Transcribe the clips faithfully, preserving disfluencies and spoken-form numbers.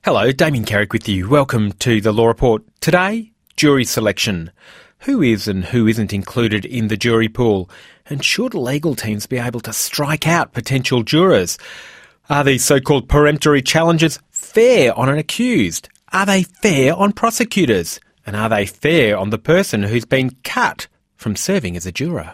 Hello, Damien Carrick with you. Welcome to the Law Report. Today, jury selection. Who is and who isn't included in the jury pool? And should legal teams be able to strike out potential jurors? Are these so-called peremptory challenges fair on an accused? Are they fair on prosecutors? And are they fair on the person who's been cut from serving as a juror?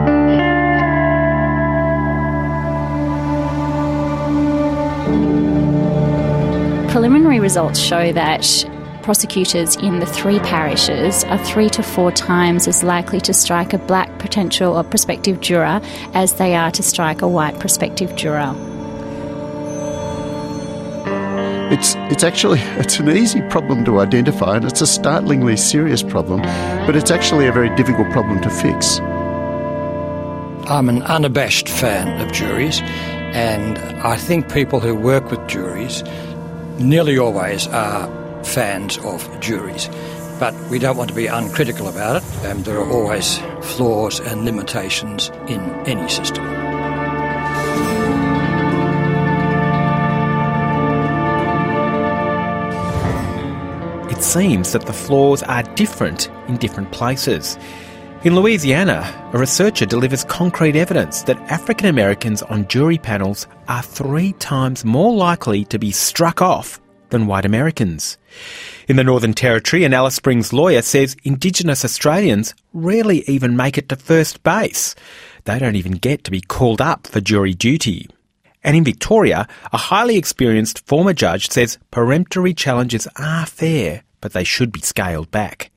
Preliminary results show that prosecutors in the three parishes are three to four times as likely to strike a black potential or prospective juror as they are to strike a white prospective juror. It's it's actually it's an easy problem to identify, and it's a startlingly serious problem, but it's actually a very difficult problem to fix. I'm an unabashed fan of juries, and I think people who work with juries nearly always are fans of juries. But we don't want to be uncritical about it, and there are always flaws and limitations in any system. It seems that the flaws are different in different places. In Louisiana, a researcher delivers concrete evidence that African Americans on jury panels are three times more likely to be struck off than white Americans. In the Northern Territory, an Alice Springs lawyer says Indigenous Australians rarely even make it to first base. They don't even get to be called up for jury duty. And in Victoria, a highly experienced former judge says peremptory challenges are fair, but they should be scaled back.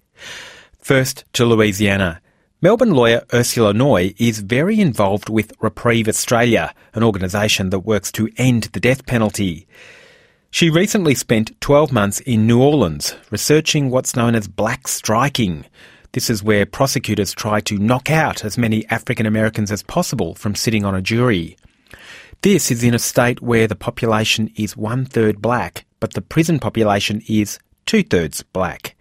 First to Louisiana. Melbourne lawyer Ursula Noy is very involved with Reprieve Australia, an organisation that works to end the death penalty. She recently spent twelve months in New Orleans researching what's known as black striking. This is where prosecutors try to knock out as many African Americans as possible from sitting on a jury. This is in a state where the population is one-third black, but the prison population is two-thirds black.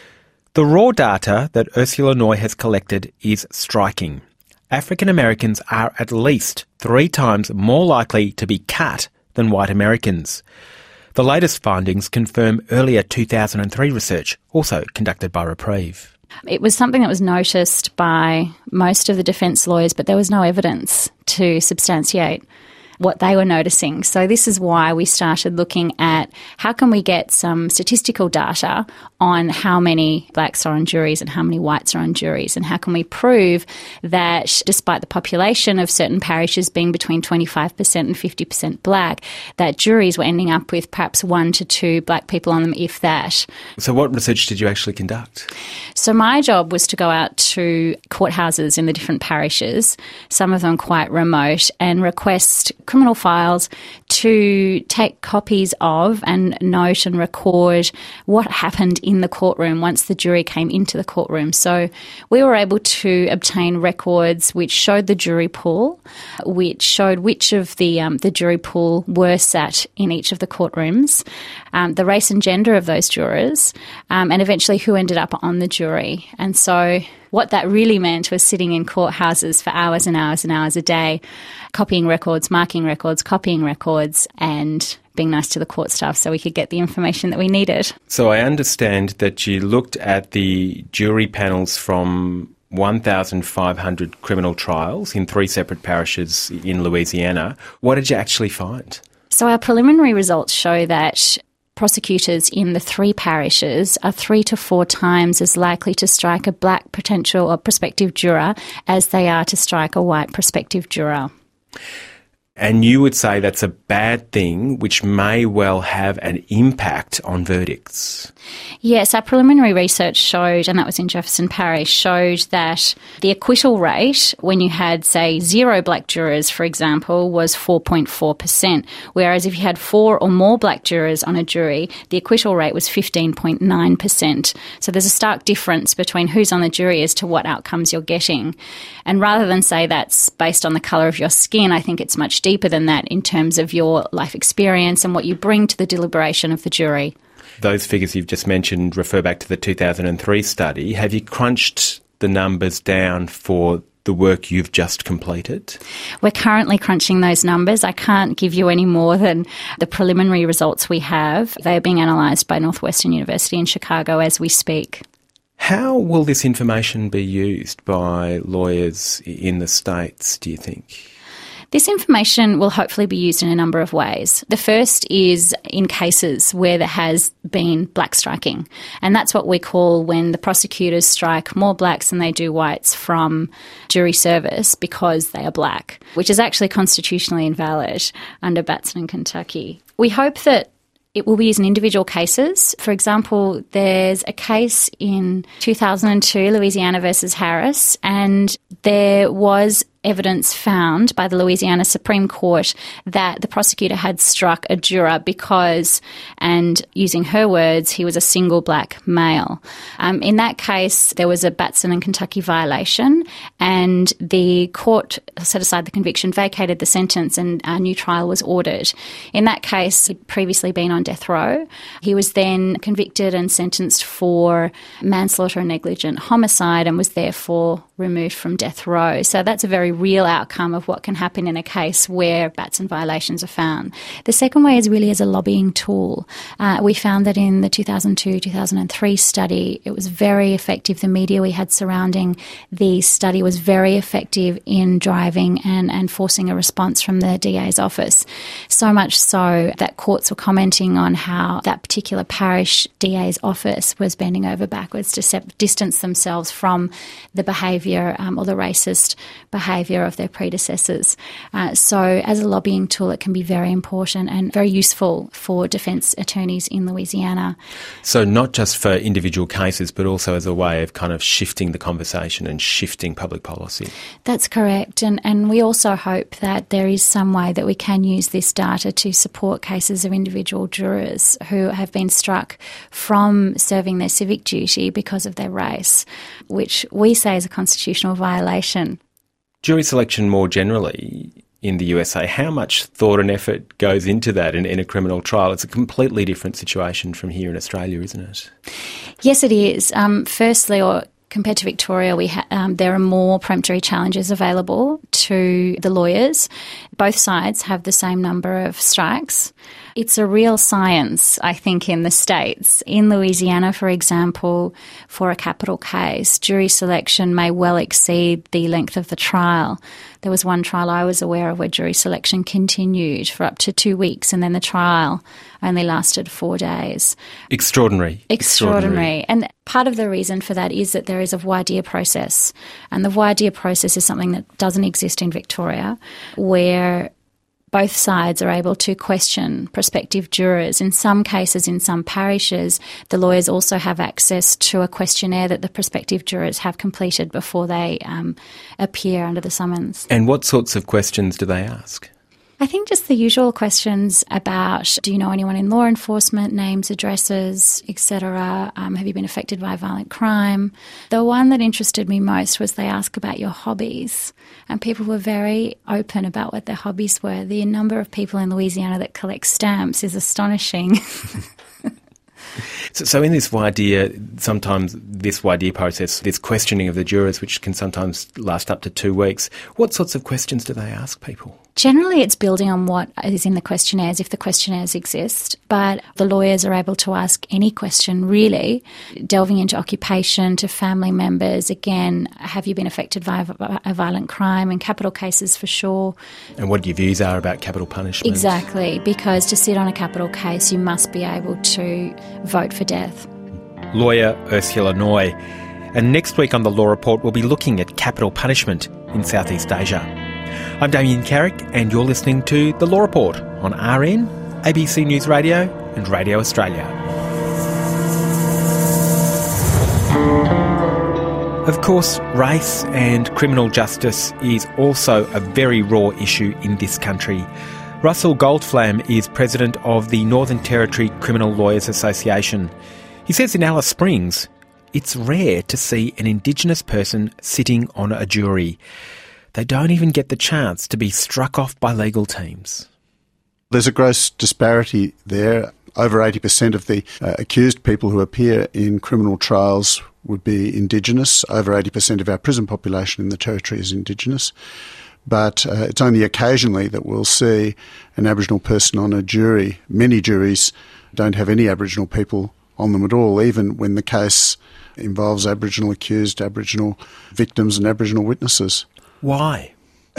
The raw data that Ursula Noy has collected is striking. African Americans are at least three times more likely to be cut than white Americans. The latest findings confirm earlier two thousand three research, also conducted by Reprieve. It was something that was noticed by most of the defence lawyers, but there was no evidence to substantiate what they were noticing. So this is why we started looking at how can we get some statistical data on how many blacks are on juries and how many whites are on juries, and how can we prove that despite the population of certain parishes being between twenty-five percent and fifty percent black, that juries were ending up with perhaps one to two black people on them, if that. So what research did you actually conduct? So my job was to go out to courthouses in the different parishes, some of them quite remote, and request criminal files to take copies of and note and record what happened in the courtroom once the jury came into the courtroom. So we were able to obtain records which showed the jury pool, which showed which of the um, the jury pool were sat in each of the courtrooms, um, the race and gender of those jurors, um, and eventually who ended up on the jury. And so what that really meant was sitting in courthouses for hours and hours and hours a day, copying records, marking records, copying records, and being nice to the court staff so we could get the information that we needed. So I understand that you looked at the jury panels from one thousand five hundred criminal trials in three separate parishes in Louisiana. What did you actually find? So our preliminary results show that prosecutors in the three parishes are three to four times as likely to strike a black potential or prospective juror as they are to strike a white prospective juror. And you would say that's a bad thing, which may well have an impact on verdicts. Yes, our preliminary research showed, and that was in Jefferson Parish, showed that the acquittal rate when you had, say, zero black jurors, for example, was four point four percent, whereas if you had four or more black jurors on a jury, the acquittal rate was fifteen point nine percent. So there's a stark difference between who's on the jury as to what outcomes you're getting. And rather than say that's based on the colour of your skin, I think it's much deeper than that in terms of your life experience and what you bring to the deliberation of the jury. Those figures you've just mentioned refer back to the two thousand three study. Have you crunched the numbers down for the work you've just completed? We're currently crunching those numbers. I can't give you any more than the preliminary results we have. They are being analysed by Northwestern University in Chicago as we speak. How will this information be used by lawyers in the States, do you think? This information will hopefully be used in a number of ways. The first is in cases where there has been black striking, and that's what we call when the prosecutors strike more blacks than they do whites from jury service because they are black, which is actually constitutionally invalid under Batson and Kentucky. We hope that it will be used in individual cases. For example, there's a case in two thousand two, Louisiana versus Harris, and there was evidence found by the Louisiana Supreme Court that the prosecutor had struck a juror because, and using her words, he was a single black male. Um, in that case, there was a Batson and Kentucky violation, and the court set aside the conviction, vacated the sentence, and a new trial was ordered. In that case, he'd previously been on death row. He was then convicted and sentenced for manslaughter and negligent homicide and was therefore removed from death row. So that's a very real outcome of what can happen in a case where Batson violations are found. The second way is really as a lobbying tool. Uh, we found that in the two thousand two two thousand three study, it was very effective. The media we had surrounding the study was very effective in driving and, and forcing a response from the D A's office. So much so that courts were commenting on how that particular parish D A's office was bending over backwards to sep- distance themselves from the behaviour um, or the racist behaviour of their predecessors. Uh, so as a lobbying tool, it can be very important and very useful for defence attorneys in Louisiana. So not just for individual cases, but also as a way of kind of shifting the conversation and shifting public policy. That's correct. And, and we also hope that there is some way that we can use this data to support cases of individual jurors who have been struck from serving their civic duty because of their race, which we say is a constitutional violation. Jury selection more generally in the U S A, how much thought and effort goes into that in, in a criminal trial? It's a completely different situation from here in Australia, isn't it? Yes, it is. Um, firstly, or compared to Victoria, we ha- um, there are more peremptory challenges available to the lawyers. Both sides have the same number of strikes. It's a real science, I think, in the States. In Louisiana, for example, for a capital case, jury selection may well exceed the length of the trial. There was one trial I was aware of where jury selection continued for up to two weeks and then the trial only lasted four days. Extraordinary. Extraordinary. Extraordinary. And part of the reason for that is that there is a voir dire process. And the voir dire process is something that doesn't exist in Victoria, where both sides are able to question prospective jurors. In some cases, in some parishes, the lawyers also have access to a questionnaire that the prospective jurors have completed before they um, appear under the summons. And what sorts of questions do they ask? I think just the usual questions about, do you know anyone in law enforcement, names, addresses, et cetera. Um, have you been affected by violent crime? The one that interested me most was they ask about your hobbies, and people were very open about what their hobbies were. The number of people in Louisiana that collect stamps is astonishing. So, so in this voir dire, sometimes this voir dire process, this questioning of the jurors, which can sometimes last up to two weeks, what sorts of questions do they ask people? Generally, it's building on what is in the questionnaires, if the questionnaires exist, but the lawyers are able to ask any question, really, delving into occupation, to family members. Again, have you been affected by a violent crime? In capital cases, for sure. And what your views are about capital punishment. Exactly, because to sit on a capital case, you must be able to vote for death. Lawyer Ursula Noy. And next week on The Law Report, we'll be looking at capital punishment in Southeast Asia. I'm Damien Carrick, and you're listening to The Law Report on R N, A B C News Radio and Radio Australia. Of course, race and criminal justice is also a very raw issue in this country. Russell Goldflam is president of the Northern Territory Criminal Lawyers Association. He says in Alice Springs, it's rare to see an Indigenous person sitting on a jury. They don't even get the chance to be struck off by legal teams. There's a gross disparity there. Over eighty percent of the uh, accused people who appear in criminal trials would be Indigenous. Over eighty percent of our prison population in the Territory is Indigenous. But uh, it's only occasionally that we'll see an Aboriginal person on a jury. Many juries don't have any Aboriginal people on them at all, even when the case involves Aboriginal accused, Aboriginal victims and Aboriginal witnesses. Why?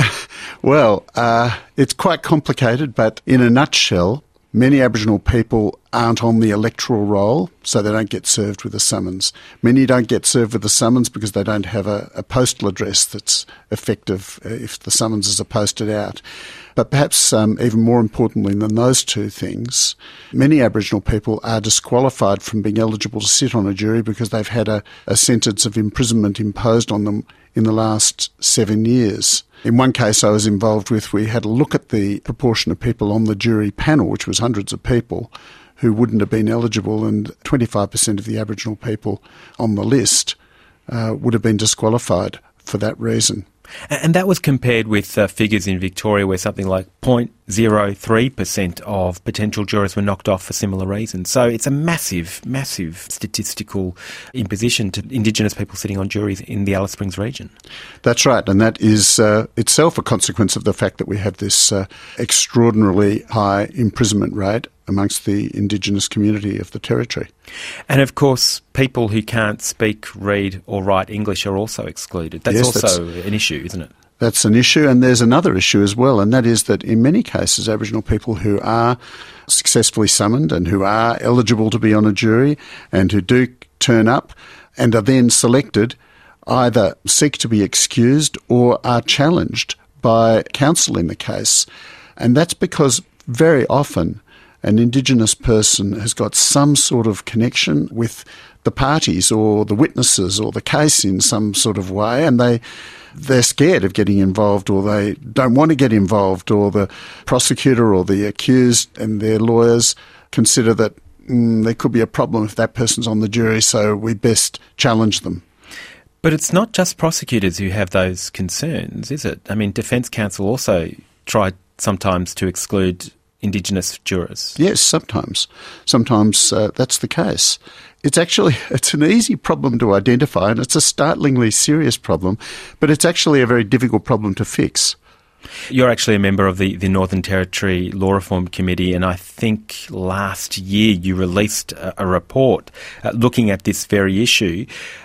Well, uh, it's quite complicated, but in a nutshell, many Aboriginal people aren't on the electoral roll, so they don't get served with a summons. Many don't get served with a summons because they don't have a, a postal address that's effective if the summonses are posted out. But perhaps um, even more importantly than those two things, many Aboriginal people are disqualified from being eligible to sit on a jury because they've had a, a sentence of imprisonment imposed on them in the last seven years. In one case I was involved with, we had a look at the proportion of people on the jury panel, which was hundreds of people, who wouldn't have been eligible, and twenty-five percent of the Aboriginal people on the list uh, would have been disqualified for that reason. And that was compared with uh, figures in Victoria where something like zero point zero three percent of potential jurors were knocked off for similar reasons. So it's a massive, massive statistical imposition to Indigenous people sitting on juries in the Alice Springs region. That's right, and that is uh, itself a consequence of the fact that we have this uh, extraordinarily high imprisonment rate amongst the Indigenous community of the Territory. And of course, people who can't speak, read or write English are also excluded. That's yes, also that's, an issue, isn't it? That's an issue, and there's another issue as well, and that is that in many cases Aboriginal people who are successfully summoned and who are eligible to be on a jury and who do turn up and are then selected either seek to be excused or are challenged by counsel in the case. And that's because very often an Indigenous person has got some sort of connection with the parties or the witnesses or the case in some sort of way, and they, they're scared of getting involved, or they don't want to get involved, or the prosecutor or the accused and their lawyers consider that mm, there could be a problem if that person's on the jury, so we best challenge them. But it's not just prosecutors who have those concerns, is it? I mean, Defence Counsel also tried sometimes to exclude Indigenous jurors. Yes, sometimes. Sometimes uh, that's the case. It's actually, it's an easy problem to identify and it's a startlingly serious problem, but it's actually a very difficult problem to fix. You're actually a member of the, the Northern Territory Law Reform Committee, and I think last year you released a, a report uh, looking at this very issue.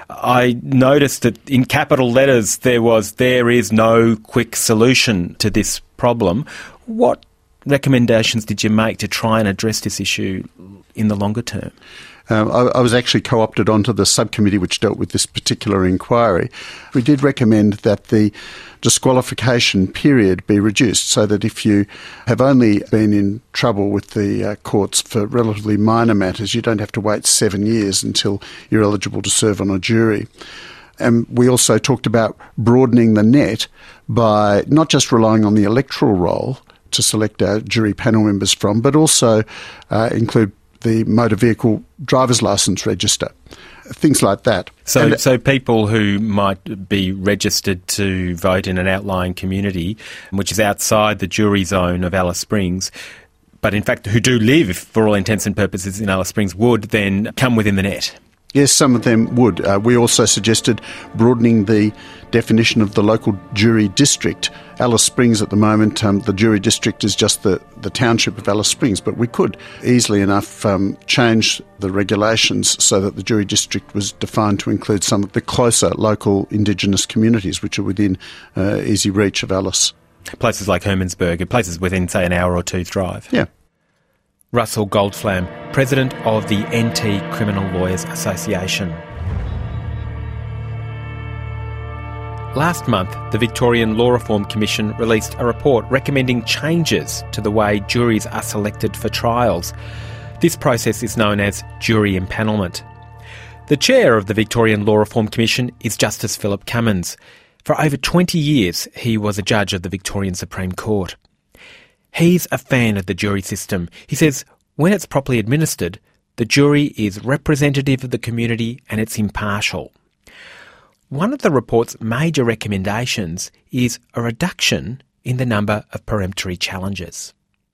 I noticed that in capital letters there was, "There is no quick solution to this problem." What recommendations did you make to try and address this issue in the longer term? Um, I, I was actually co-opted onto the subcommittee which dealt with this particular inquiry. We did recommend that the disqualification period be reduced so that if you have only been in trouble with the uh, courts for relatively minor matters, you don't have to wait seven years until you're eligible to serve on a jury. And we also talked about broadening the net by not just relying on the electoral roll to select our jury panel members from, but also uh, include the motor vehicle driver's licence register, things like that. So, and, so people who might be registered to vote in an outlying community, which is outside the jury zone of Alice Springs, but in fact who do live, for all intents and purposes, in Alice Springs, would then come within the net. Yes, some of them would. Uh, we also suggested broadening the definition of the local jury district. Alice Springs at the moment, um, the jury district is just the, the township of Alice Springs, but we could easily enough um, change the regulations so that the jury district was defined to include some of the closer local Indigenous communities which are within uh, easy reach of Alice. Places like Hermannsburg, places within, say, an hour or two's drive. Yeah. Russell Goldflam, President of the N T Criminal Lawyers Association. Last month, the Victorian Law Reform Commission released a report recommending changes to the way juries are selected for trials. This process is known as jury empanelment. The chair of the Victorian Law Reform Commission is Justice Philip Cummins. For over twenty years, he was a judge of the Victorian Supreme Court. He's a fan of the jury system. He says when it's properly administered, the jury is representative of the community and it's impartial. One of the report's major recommendations is a reduction in the number of peremptory challenges.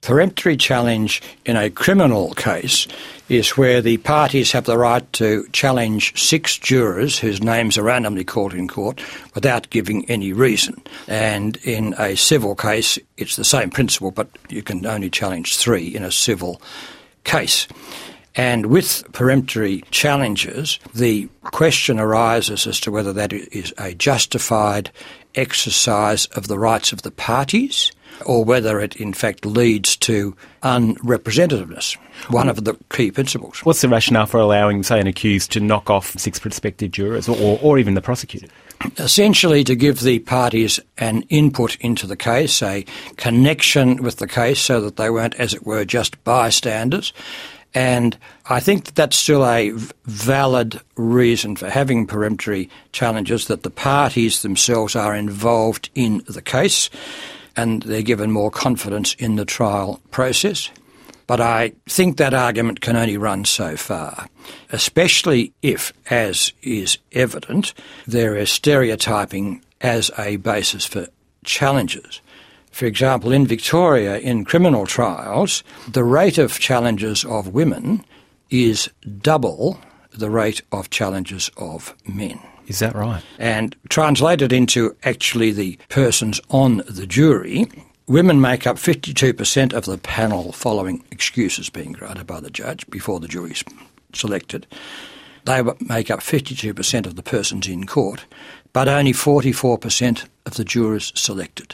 Peremptory challenge in a criminal case is where the parties have the right to challenge six jurors whose names are randomly called in court without giving any reason. And in a civil case, it's the same principle, but you can only challenge three in a civil case. And with peremptory challenges, the question arises as to whether that is a justified exercise of the rights of the parties or whether it in fact leads to unrepresentativeness, one of the key principles. What's the rationale for allowing, say, an accused to knock off six prospective jurors or, or even the prosecutor? Essentially to give the parties an input into the case, a connection with the case so that they weren't, as it were, just bystanders. And I think that that's still a valid reason for having peremptory challenges, that the parties themselves are involved in the case and they're given more confidence in the trial process. But I think that argument can only run so far, especially if, as is evident, there is stereotyping as a basis for challenges. For example, in Victoria, in criminal trials, the rate of challenges of women is double the rate of challenges of men. Is that right? And translated into actually the persons on the jury, women make up fifty-two percent of the panel following excuses being granted by the judge before the jury's selected. They make up fifty-two percent of the persons in court, but only forty-four percent of the jurors selected.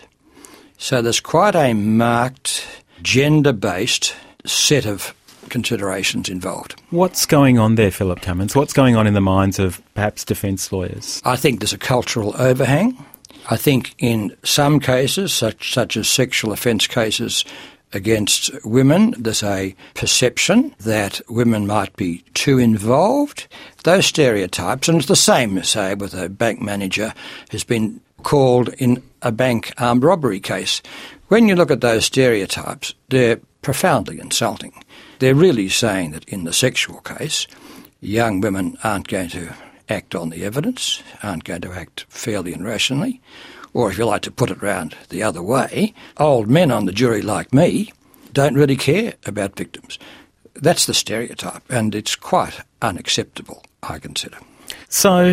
So there's quite a marked gender-based set of considerations involved. What's going on there, Philip Cummins? What's going on in the minds of perhaps defence lawyers? I think there's a cultural overhang. I think in some cases, such, such as sexual offence cases against women, there's a perception that women might be too involved. Those stereotypes, and it's the same, say, with a bank manager who's been called in a bank armed robbery case. When you look at those stereotypes, they're profoundly insulting. They're really saying that in the sexual case, young women aren't going to act on the evidence, aren't going to act fairly and rationally, or if you like to put it round the other way, old men on the jury like me don't really care about victims. That's the stereotype, and it's quite unacceptable, I consider. So,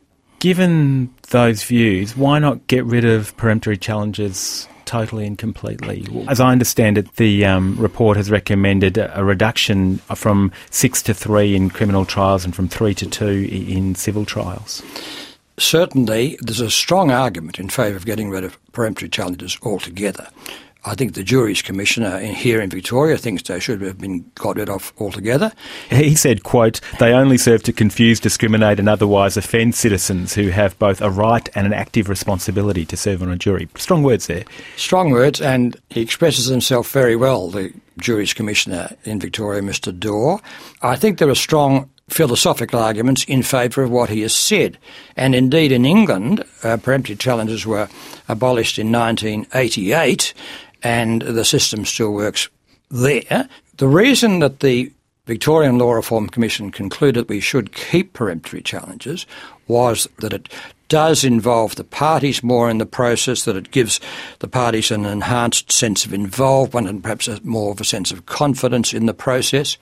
given those views, why not get rid of peremptory challenges totally and completely? As I understand it, the um, report has recommended a reduction from six to three in criminal trials and from three to two in civil trials. Certainly, there's a strong argument in favour of getting rid of peremptory challenges altogether. I think the Juries Commissioner here in Victoria thinks they should have been got rid of altogether. He said, quote, "They only serve to confuse, discriminate and otherwise offend citizens who have both a right and an active responsibility to serve on a jury." Strong words there. Strong words, and he expresses himself very well, the Juries Commissioner in Victoria, Mister Dorr. I think there are strong philosophical arguments in favour of what he has said. And indeed in England, uh, peremptory challenges were abolished in nineteen eighty-eight, and the system still works there. The reason that the Victorian Law Reform Commission concluded we should keep peremptory challenges was that it does involve the parties more in the process, that it gives the parties an enhanced sense of involvement and perhaps a more of a sense of confidence in the process.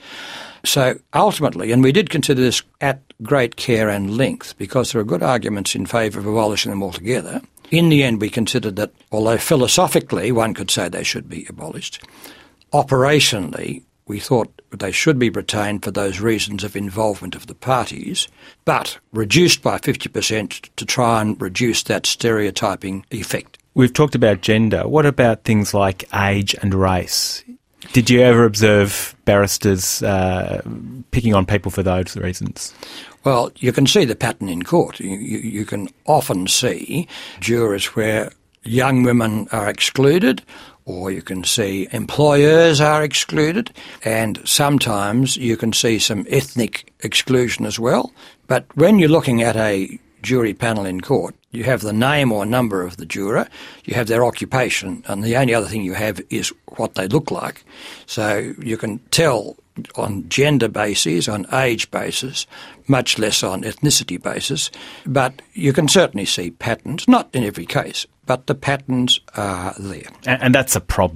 So ultimately, and we did consider this at great care and length because there are good arguments in favour of abolishing them altogether, in the end we considered that although philosophically one could say they should be abolished, operationally we thought they should be retained for those reasons of involvement of the parties, but reduced by fifty percent to try and reduce that stereotyping effect. We've talked about gender. What about things like age and race? Did you ever observe barristers uh, picking on people for those reasons? Well, you can see the pattern in court. You, you, you can often see jurors where young women are excluded, or you can see employers are excluded, and sometimes you can see some ethnic exclusion as well. But when you're looking at a jury panel in court, you have the name or number of the juror, you have their occupation, and the only other thing you have is what they look like. So you can tell on gender basis, on age basis, much less on ethnicity basis, but you can certainly see patterns, not in every case, but the patterns are there. And, and that's a problem.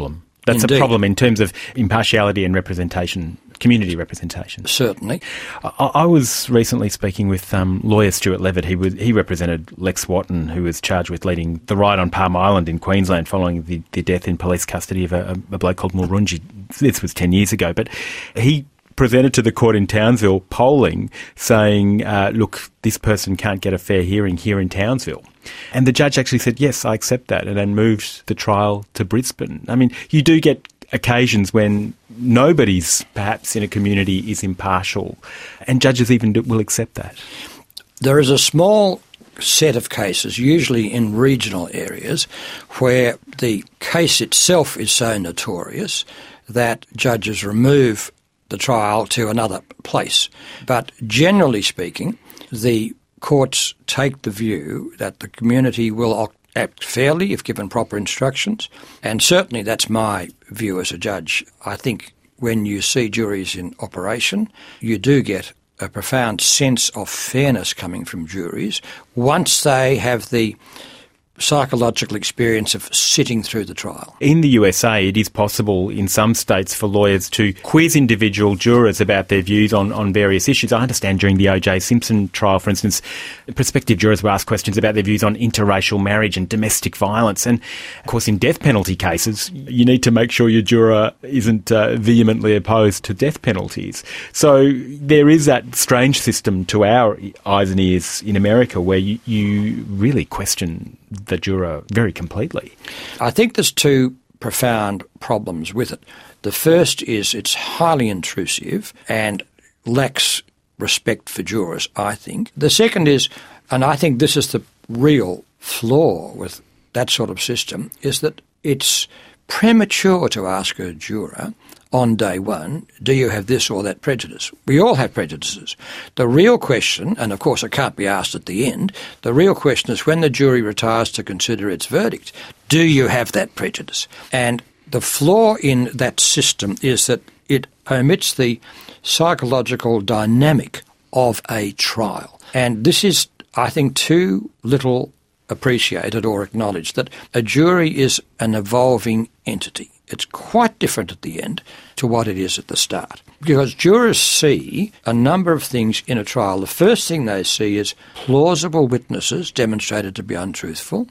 That's Indeed. a problem in terms of impartiality and representation, community representation. Certainly. I, I was recently speaking with um, lawyer Stuart Levitt. He was, he represented Lex Wotton, who was charged with leading the riot on Palm Island in Queensland following the, the death in police custody of a, a bloke called Mulrunji. This was ten years ago. But he presented to the court in Townsville polling saying, uh, look, this person can't get a fair hearing here in Townsville. And the judge actually said, yes, I accept that, and then moved the trial to Brisbane. I mean, you do get occasions when nobody's perhaps in a community is impartial, and judges even do, will accept that. There is a small set of cases, usually in regional areas, where the case itself is so notorious that judges remove the trial to another place. But generally speaking, the courts take the view that the community will act fairly if given proper instructions, and certainly that's my view as a judge. I think when you see juries in operation, you do get a profound sense of fairness coming from juries once they have the psychological experience of sitting through the trial. In the U S A, it is possible in some states for lawyers to quiz individual jurors about their views on, on various issues. I understand during the O J Simpson trial, for instance, prospective jurors were asked questions about their views on interracial marriage and domestic violence. And, of course, in death penalty cases, you need to make sure your juror isn't uh, vehemently opposed to death penalties. So there is that strange system to our eyes and ears in America where you, you really question the juror very completely. I think there's two profound problems with it. The first is it's highly intrusive and lacks respect for jurors, I think. The second is, and I think this is the real flaw with that sort of system, is that it's premature to ask a juror on day one, do you have this or that prejudice? We all have prejudices. The real question, and of course it can't be asked at the end, the real question is when the jury retires to consider its verdict, do you have that prejudice? And the flaw in that system is that it omits the psychological dynamic of a trial. And this is, I think, too little appreciated or acknowledged, that a jury is an evolving entity. It's quite different at the end to what it is at the start. Because jurors see a number of things in a trial. The first thing they see is plausible witnesses demonstrated to be untruthful,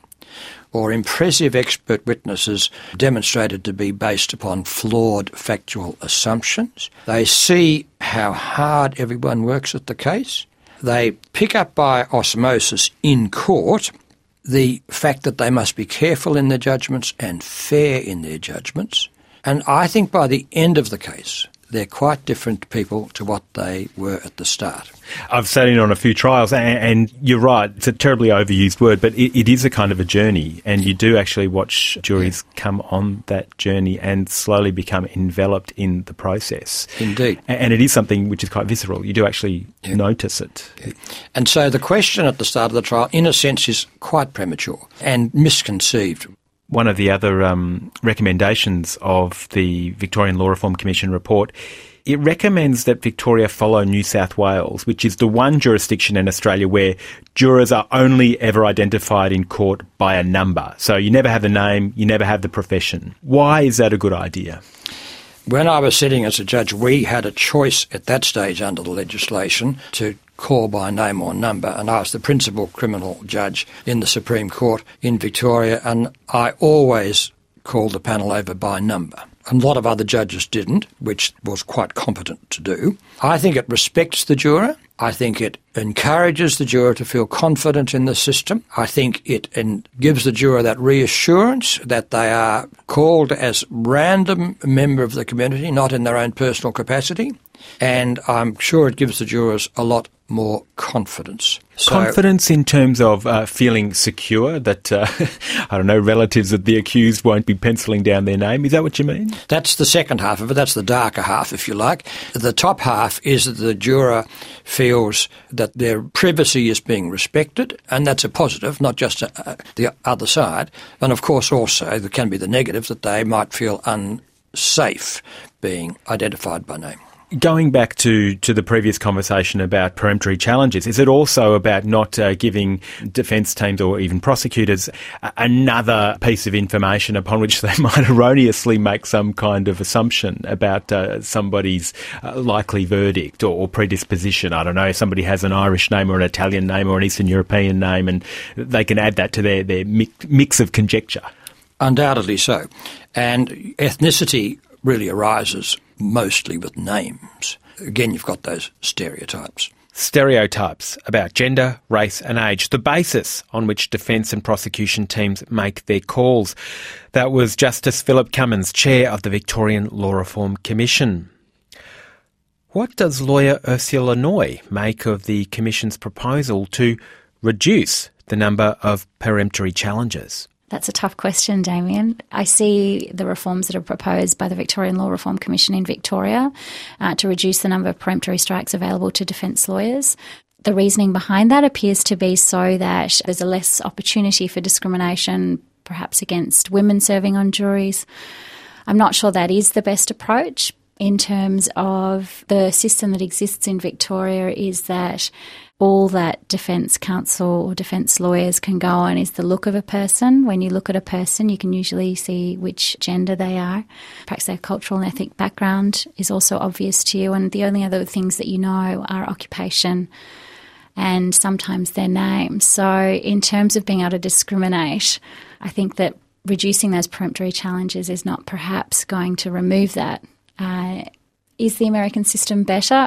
or impressive expert witnesses demonstrated to be based upon flawed factual assumptions. They see how hard everyone works at the case. They pick up by osmosis in court the fact that they must be careful in their judgments and fair in their judgments. And I think by the end of the case, they're quite different people to what they were at the start. I've sat in on a few trials, and, and you're right, it's a terribly overused word, but it, it is a kind of a journey, and you do actually watch juries yeah. come on that journey and slowly become enveloped in the process. Indeed. And, and it is something which is quite visceral. You do actually yeah. notice it. Yeah. And so the question at the start of the trial, in a sense, is quite premature and misconceived. One of the other um, recommendations of the Victorian Law Reform Commission report, it recommends that Victoria follow New South Wales, which is the one jurisdiction in Australia where jurors are only ever identified in court by a number. So you never have the name, you never have the profession. Why is that a good idea? When I was sitting as a judge, we had a choice at that stage under the legislation to call by name or number, and I was the principal criminal judge in the Supreme Court in Victoria, and I always called the panel over by number. A lot of other judges didn't, which was quite competent to do. I think it respects the juror. I think it encourages the juror to feel confident in the system. I think it en- gives the juror that reassurance that they are called as random member of the community, not in their own personal capacity. And I'm sure it gives the jurors a lot more confidence. So, confidence in terms of uh, feeling secure that, uh, I don't know, relatives of the accused won't be penciling down their name. Is that what you mean? That's the second half of it. That's the darker half, if you like. The top half is that the juror feels that their privacy is being respected, and that's a positive, not just a, a, the other side. And, of course, also there can be the negative that they might feel unsafe being identified by name. Going back to, to the previous conversation about peremptory challenges, is it also about not uh, giving defence teams or even prosecutors a- another piece of information upon which they might erroneously make some kind of assumption about uh, somebody's uh, likely verdict or, or predisposition? I don't know, if somebody has an Irish name or an Italian name or an Eastern European name, and they can add that to their, their mix of conjecture. Undoubtedly so. And ethnicity really arises mostly with names. Again, you've got those stereotypes. Stereotypes about gender, race and age, the basis on which defence and prosecution teams make their calls. That was Justice Philip Cummins, Chair of the Victorian Law Reform Commission. What does lawyer Ursula Noy make of the Commission's proposal to reduce the number of peremptory challenges? That's a tough question, Damien. I see the reforms that are proposed by the Victorian Law Reform Commission in Victoria uh, to reduce the number of peremptory strikes available to defence lawyers. The reasoning behind that appears to be so that there's a less opportunity for discrimination, perhaps against women serving on juries. I'm not sure that is the best approach. In terms of the system that exists in Victoria is that all that defence counsel or defence lawyers can go on is the look of a person. When you look at a person, you can usually see which gender they are. Perhaps their cultural and ethnic background is also obvious to you, and the only other things that you know are occupation and sometimes their name. So in terms of being able to discriminate, I think that reducing those peremptory challenges is not perhaps going to remove that. Uh, is the American system better?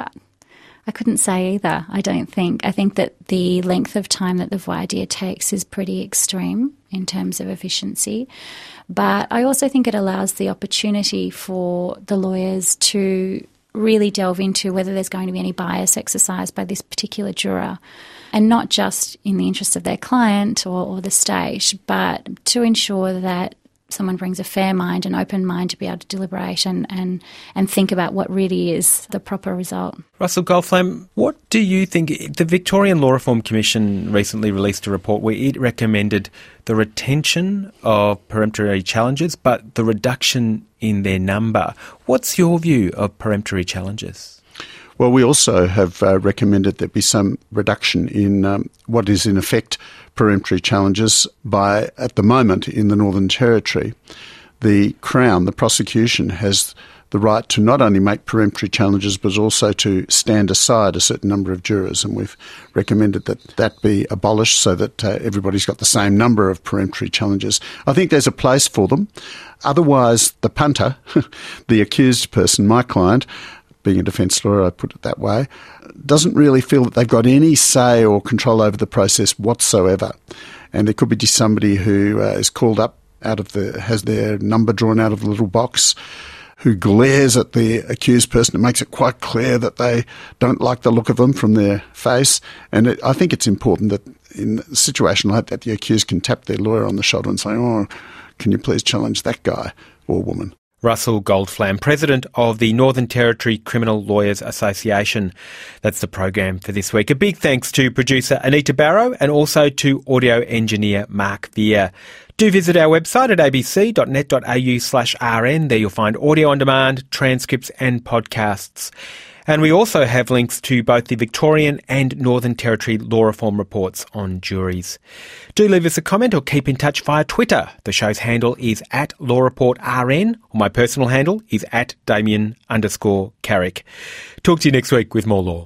I couldn't say either, I don't think. I think that the length of time that the voir dire takes is pretty extreme in terms of efficiency. But I also think it allows the opportunity for the lawyers to really delve into whether there's going to be any bias exercised by this particular juror, and not just in the interest of their client or, or the state, but to ensure that someone brings a fair mind, an open mind to be able to deliberate and, and, and think about what really is the proper result. Russell Goldflam, what do you think? The Victorian Law Reform Commission recently released a report where it recommended the retention of peremptory challenges but the reduction in their number. What's your view of peremptory challenges? Well, we also have uh, recommended there be some reduction in um, what is in effect peremptory challenges by, at the moment, in the Northern Territory, the Crown, the prosecution, has the right to not only make peremptory challenges but also to stand aside a certain number of jurors, and we've recommended that that be abolished so that uh, everybody's got the same number of peremptory challenges. I think there's a place for them. Otherwise, the punter, the accused person, my client, being a defence lawyer, I put it that way, doesn't really feel that they've got any say or control over the process whatsoever. And there could be just somebody who uh, is called up out of the, has their number drawn out of the little box, who glares at the accused person. It makes it quite clear that they don't like the look of them from their face. And it, I think it's important that in a situation like that, the accused can tap their lawyer on the shoulder and say, oh, can you please challenge that guy or woman? Russell Goldflam, President of the Northern Territory Criminal Lawyers Association. That's the program for this week. A big thanks to producer Anita Barrow and also to audio engineer Mark Veer. Do visit our website at abc.net.au slash rn. There you'll find audio on demand, transcripts and podcasts. And we also have links to both the Victorian and Northern Territory law reform reports on juries. Do leave us a comment or keep in touch via Twitter. The show's handle is at LawReportRN, or my personal handle is at Damien underscore Carrick. Talk to you next week with more law.